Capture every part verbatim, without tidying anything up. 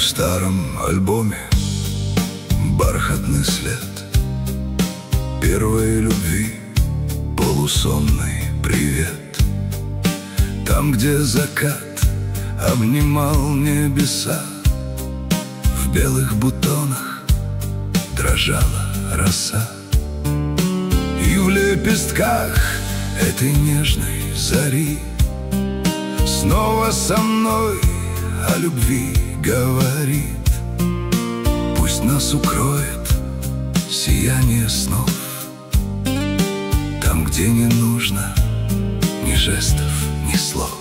старом альбоме бархатный след первой любви, полусонный привет. Там, где закат обнимал небеса, в белых бутонах дрожала роса. И в лепестках этой нежной зари снова со мной о любви говорит. Пусть нас укроет сияние снов, там, где не нужно ни жестов, ни слов.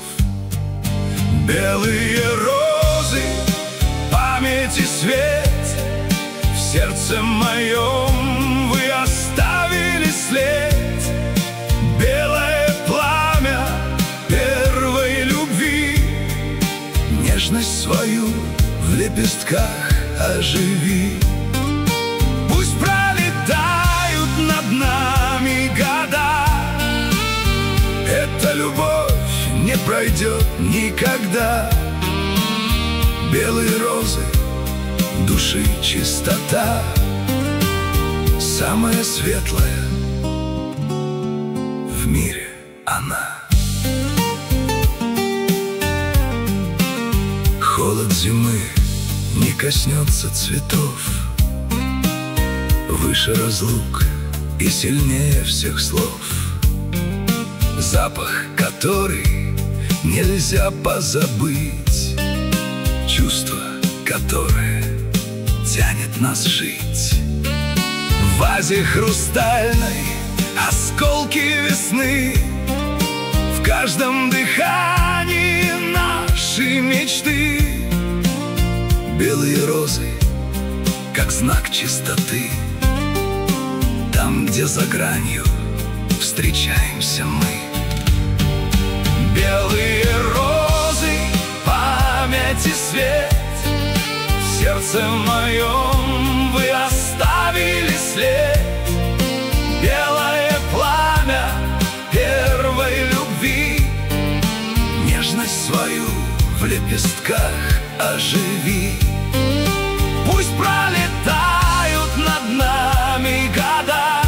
Белые розы, памяти свет, в сердце моем вы оставили след. Белое пламя первой любви, нежность свою в лепестках оживи. Пусть пролетают над нами года, эта любовь не пройдет никогда. Белые розы, души чистота, самая светлая в мире она. Холод зимы не коснется цветов, выше разлук и сильнее всех слов. Запах, который нельзя позабыть, чувство, которое тянет нас жить. В вазе хрустальной осколки весны, в каждом дыхании наши мечты. Белые розы, как знак чистоты, там, где за гранью встречаемся мы. Белые розы, памяти свет, в сердце моем вы оставили след. Белое пламя первой любви, нежность свою в лепестках оживи. Пусть пролетают над нами года,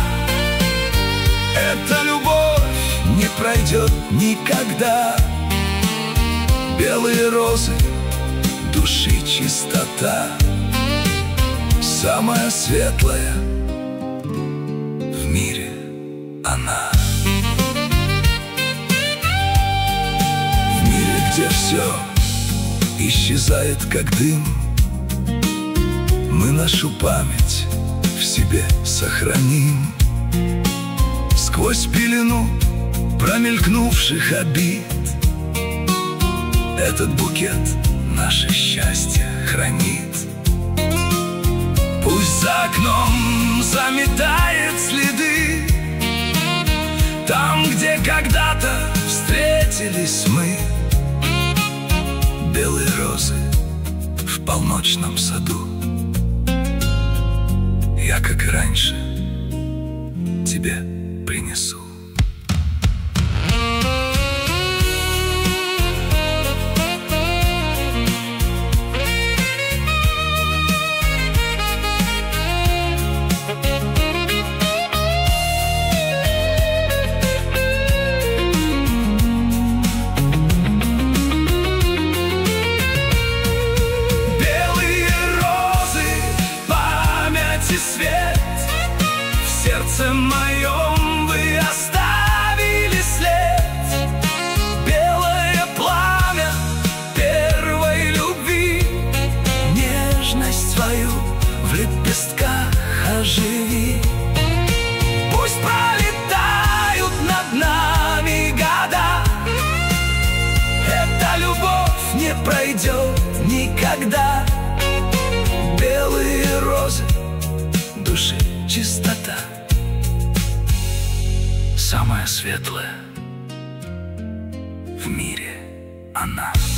эта любовь не пройдет никогда. Белые розы, души чистота, самая светлая в мире она. В мире, где все исчезает, как дым, мы нашу память в себе сохраним. Сквозь пелену промелькнувших обид этот букет наше счастье хранит. Пусть за окном заметает следы, там, где когда-то встретились мы. Белые розы в полночном саду, я, как и раньше, тебе принесу. Свет, в сердце моем вы оставили след. Белое пламя первой любви, нежность свою в лепестках оживи. Пусть пролетают над нами года, эта любовь не пройдет никогда. Белые розы, души чистота, самая светлая в мире она.